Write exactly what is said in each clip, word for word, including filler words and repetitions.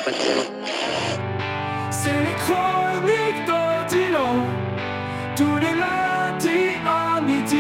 Poitiers. C'est les chroniques d'Odilon, tous les lundis à midi.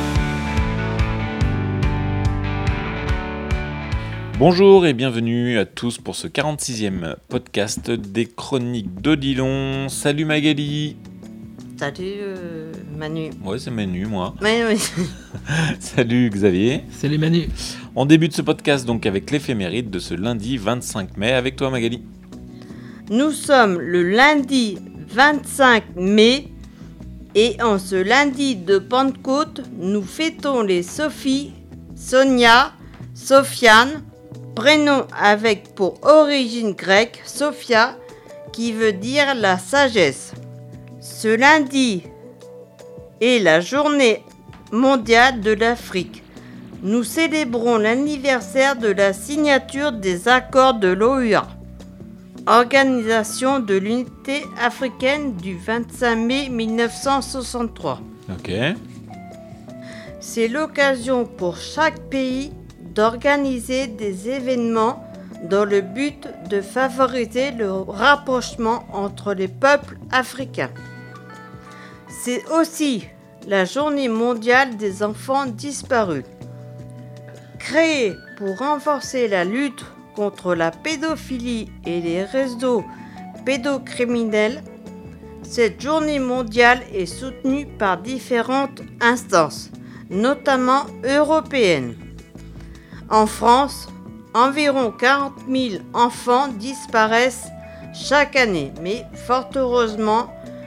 Bonjour et bienvenue à tous pour ce quarante-sixième podcast des chroniques d'Odilon. Salut Magali. Salut euh, Manu. Ouais, c'est Manu, moi. Oui, oui. Salut Xavier. Salut Manu. On débute ce podcast donc avec l'éphéméride de ce lundi vingt-cinq mai. Avec toi Magali. Nous sommes le lundi vingt-cinq mai et en ce lundi de Pentecôte, nous fêtons les Sophie, Sonia, Sofiane, prénom avec pour origine grecque Sophia, qui veut dire la sagesse. Ce lundi est la journée mondiale de l'Afrique. Nous célébrons l'anniversaire de la signature des accords de l'O U A, Organisation de l'Unité africaine du vingt-cinq mai mille neuf cent soixante-trois. Ok. C'est l'occasion pour chaque pays d'organiser des événements dans le but de favoriser le rapprochement entre les peuples africains. C'est aussi la journée mondiale des enfants disparus. Créée pour renforcer la lutte contre la pédophilie et les réseaux pédocriminels, cette journée mondiale est soutenue par différentes instances, notamment européennes. En France, environ quarante mille enfants disparaissent chaque année, mais fort heureusement,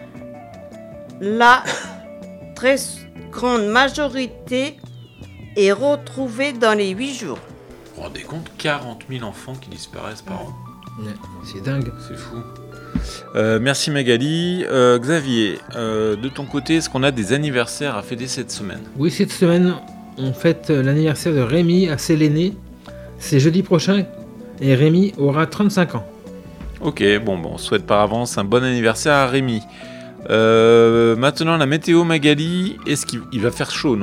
la très grande majorité est retrouvée dans les huit jours. Vous vous rendez compte, quarante mille enfants qui disparaissent par an. Ouais, c'est dingue. C'est fou. Euh, merci Magali. Euh, Xavier, euh, de ton côté, est-ce qu'on a des anniversaires à fêter cette semaine ? Oui, cette semaine, on fête l'anniversaire de Rémi à Séléné. C'est jeudi prochain et Rémi aura trente-cinq ans. Ok, bon, bon, on souhaite par avance un bon anniversaire à Rémi. Euh, maintenant, la météo, Magali, est-ce qu'il il va faire chaud, non ?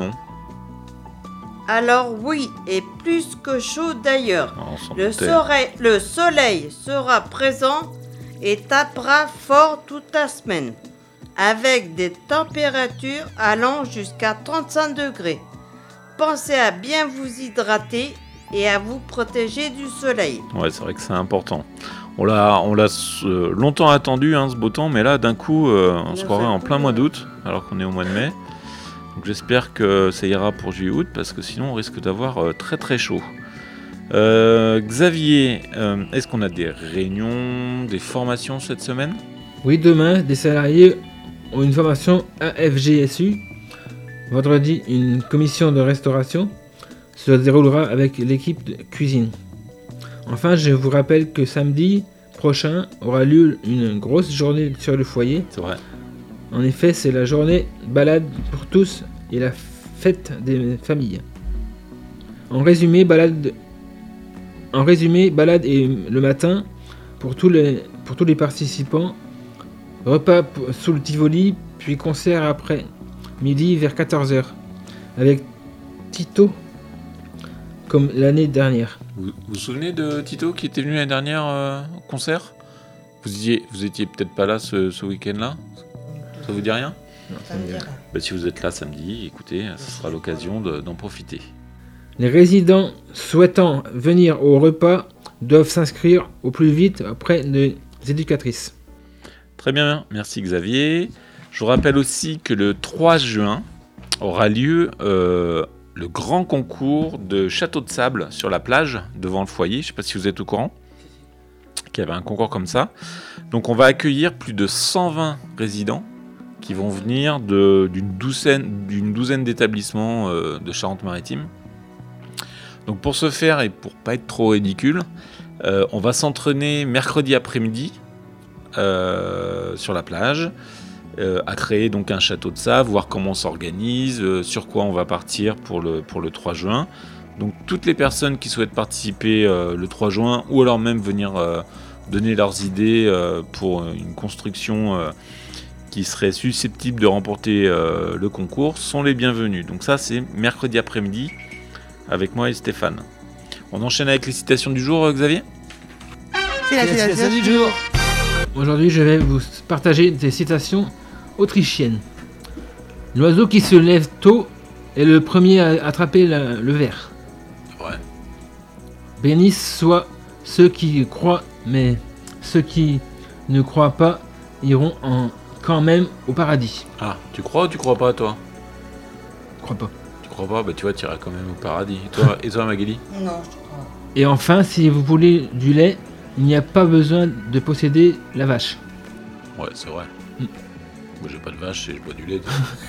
Alors oui, et plus que chaud d'ailleurs. Oh, on s'en Le doutait. soleil, le soleil sera présent et tapera fort toute la semaine, avec des températures allant jusqu'à trente-cinq degrés. Pensez à bien vous hydrater et à vous protéger du soleil. Ouais, c'est vrai que c'est important. On l'a, on l'a euh, longtemps attendu, hein, ce beau temps, mais là, d'un coup, euh, on se D'un croirait en coup, plein mois ouais. d'août, alors qu'on est au mois de mai. Donc j'espère que ça ira pour juillet-août, parce que sinon, on risque d'avoir euh, très très chaud. Euh, Xavier, euh, est-ce qu'on a des réunions, des formations cette semaine ? Oui, demain, des salariés ont une formation A F G S U. Vendredi, une commission de restauration se déroulera avec l'équipe de cuisine. Enfin, je vous rappelle que samedi prochain aura lieu une grosse journée sur le foyer. C'est vrai. En effet, c'est la journée balade pour tous et la fête des familles. En résumé, balade, en résumé, balade et le matin pour tous les, pour tous les participants. Repas p- sous le Tivoli, puis concert après midi vers quatorze heures avec Tito comme l'année dernière. Vous vous, vous souvenez de Tito qui était venu l'année dernière euh, au concert ? Vous étiez, vous étiez peut-être pas là ce, ce week-end-là ? Ça vous dit rien ? Ça me dit rien. Bah, si vous êtes là samedi, écoutez, ce sera l'occasion de, d'en profiter. Les résidents souhaitant venir au repas doivent s'inscrire au plus vite auprès des éducatrices. Très bien, merci Xavier. Je vous rappelle aussi que le trois juin aura lieu euh, le grand concours de château de sable sur la plage devant le foyer. Je ne sais pas si vous êtes au courant qu'il y avait un concours comme ça. Donc on va accueillir plus de cent vingt résidents qui vont venir de, d'une, douzaine, d'une douzaine d'établissements euh, de Charente-Maritime. Donc pour ce faire et pour pas être trop ridicule, euh, on va s'entraîner mercredi après-midi euh, sur la plage euh, à créer donc un château de sable, voir comment on s'organise, euh, sur quoi on va partir pour le, pour le trois juin. Donc toutes les personnes qui souhaitent participer euh, le trois juin ou alors même venir euh, donner leurs idées euh, pour une construction euh, qui seraient susceptibles de remporter euh, le concours sont les bienvenus. Donc ça, c'est mercredi après-midi avec moi et Stéphane. On enchaîne avec les citations du jour, Xavier ? C'est la citation du jour. Aujourd'hui, je vais vous partager des citations autrichiennes. L'oiseau qui se lève tôt est le premier à attraper la- le ver. Ouais. Bénissent soient ceux qui croient, mais ceux qui ne croient pas iront en, quand même au paradis. Ah, tu crois ou tu crois pas, toi? Crois pas. Tu crois pas? Bah, tu vois, tu iras quand même au paradis. Et toi, et toi Magali? Non, je crois. Et enfin, si vous voulez du lait, il n'y a pas besoin de posséder la vache. Ouais, c'est vrai. Mm. Moi, j'ai pas de vache et je bois du lait.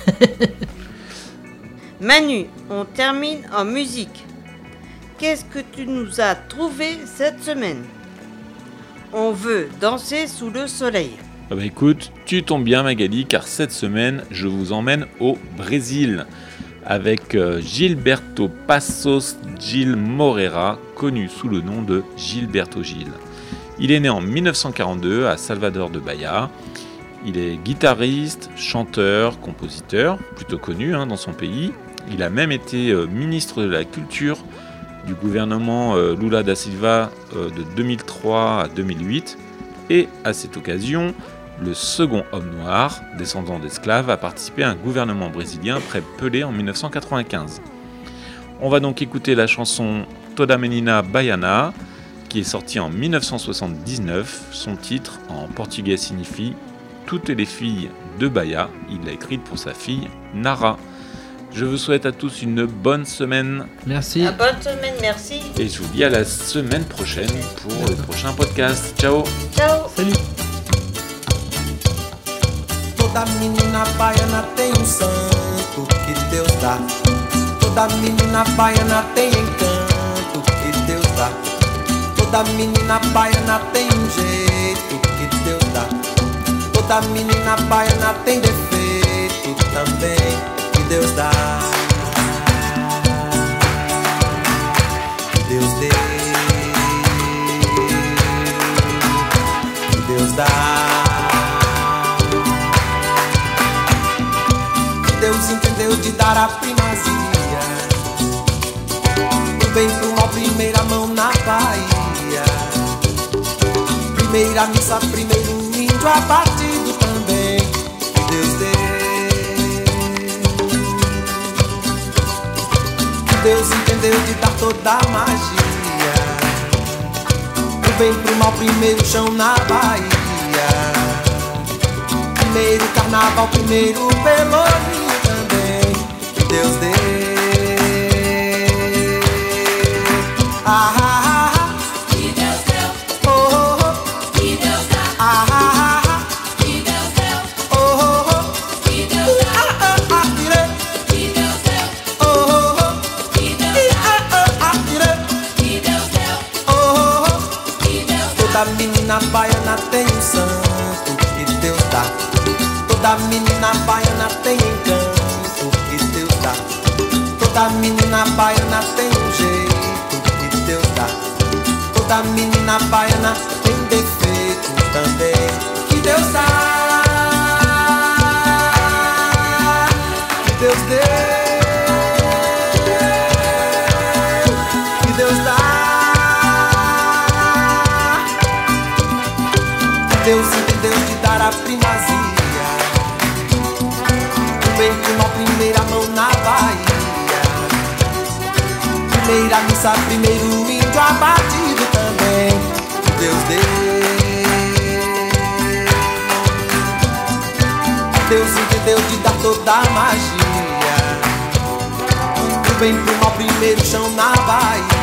Manu, on termine en musique. Qu'est-ce que tu nous as trouvé cette semaine? On veut danser sous le soleil. Ah bah écoute, tu tombes bien Magali, car cette semaine, je vous emmène au Brésil avec euh, Gilberto Passos Gil Moreira, connu sous le nom de Gilberto Gil. Il est né en mille neuf cent quarante-deux à Salvador de Bahia. Il est guitariste, chanteur, compositeur, plutôt connu hein, dans son pays. Il a même été euh, ministre de la Culture du gouvernement euh, Lula da Silva euh, de deux mille trois à deux mille huit. Et à cette occasion, le second homme noir, descendant d'esclaves, a participé à un gouvernement brésilien après Pelé en mille neuf cent quatre-vingt-quinze. On va donc écouter la chanson Toda Menina Baiana, qui est sortie en mille neuf cent soixante-dix-neuf. Son titre en portugais signifie « Toutes les filles de Bahia ». Il l'a écrite pour sa fille Nara. Je vous souhaite à tous une bonne semaine Merci. À bonne semaine, merci. et je vous dis à la semaine prochaine pour le prochain podcast. Ciao! Ciao. Salut. Toda menina baiana tem um santo que Deus dá. Toda menina baiana tem encanto que Deus dá. Toda menina baiana tem um jeito que Deus dá. Toda menina baiana tem defeito também que Deus dá. Que Deus dê. Que Deus dá. Deus entendeu de dar a primazia do bem pro mal, primeira mão na Bahia. Primeira missa, primeiro índio abatido também. Que Deus dê. Deus entendeu de dar toda a magia do bem pro mal, primeiro chão na Bahia. Primeiro carnaval, primeiro pelourinho também. Que Deus dê. Ah, ah, ah. Que Deus deu, Oh, oh, oh. que Deus dá, Ah, ah, ah. que Deus deu, Oh, oh, oh. que Deus dá, Ah, ah, ah, tirei. que Deus deu, Oh, oh, oh. que Deus Ih, dá, ah, ah, ah, tirei. que Deus deu, Oh, oh, oh. que Deus dá. Toda menina baiana tem um santo que Deus dá. Toda menina baiana tem encanto que Deus dá. Toda menina baiana tem um jeito que Deus dá. Toda menina baiana tem defeito também que Deus dá. Que Deus dê. Que Deus dá. Deus entendeu de dar a primazia do bem pro mal, primeira mão na Bahia. Primeira missa, primeiro índio abatido também. Que Deus dê. Deus entendeu de dar toda a magia do bem pro mal, primeiro chão na Bahia.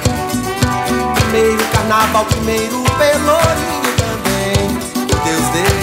Primeiro carnaval, primeiro pelourinho também. Que Deus dê.